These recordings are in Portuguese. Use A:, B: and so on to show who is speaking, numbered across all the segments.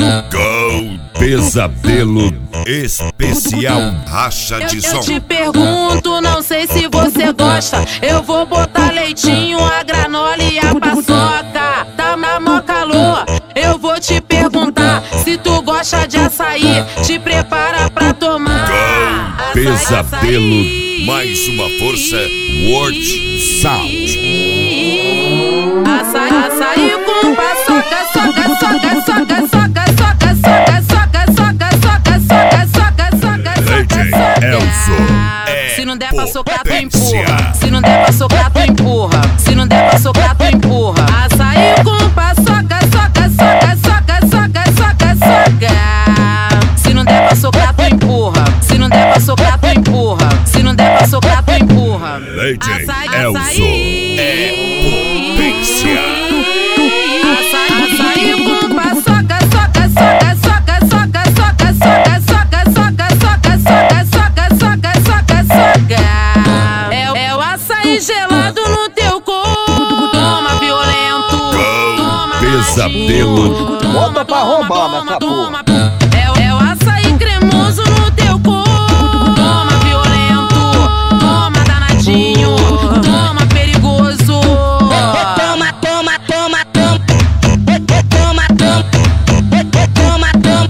A: Go Pesadelo Especial Racha de Som.
B: Eu te pergunto, não sei se você gosta. Eu vou botar leitinho, a granola e a paçoca. Tá na mó calor. Eu vou te perguntar se tu gosta de açaí. Te prepara pra tomar.
A: Go Pesadelo, mais uma força. World Sound.
B: Açaí com paçoca, soca, soca, soca, soca, soca, soca, soca, soca, soca, soca, soca, soca, soca.
A: Se
B: não der pra socar, tu empurra. Se não der pra socar, tu empurra. Se não der pra socar, tu empurra. Açaí com paçoca, soca, soca, soca, soca, soca, soca. Se não der pra socar, tu empurra. Se não der pra socar, tu empurra. Se não der pra socar, tu empurra.
A: Legend Elzo é potência.
B: Açaí com paçoca, soca, soca, soca, soca, soca, soca, soca, soca, soca, soca, soca, soca, soca. É o açaí gelado no teu corpo. Toma violento. Toma
A: Pesadelo.
C: Bota pra roubar nessa porra.
B: É o açaí cremoso no teu corpo. Toma violento. Toma danadinho. Toma perigoso. Toma, toma, toma, toma. Toma, toma. Toma, toma.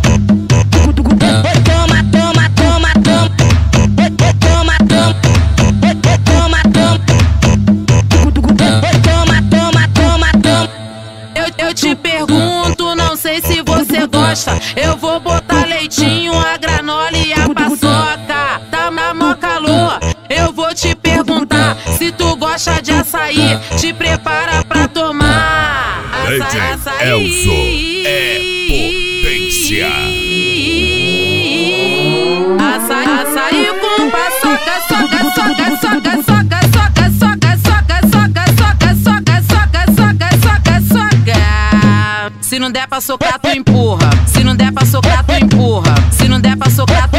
B: Toma, toma, toma, toma. Toma, toma. Toma, toma. Toma, toma, toma, toma. Eu te pergunto, não sei se você gosta. Eu vou botar leitinho, a granola e a paçoca. Tá na mó calor. Eu vou te perguntar se tu gosta de açaí. Te prepara pra tomar.
A: Legend Elzo é potência.
B: Açaí com paçoca, soca, soca, soca, soca, soca, soca, soca, soca, soca, soca, soca, soca, soca, soca. Se não der pra socar, tu empurra. Se não der pra socar, tu empurra. Se não der pra socar,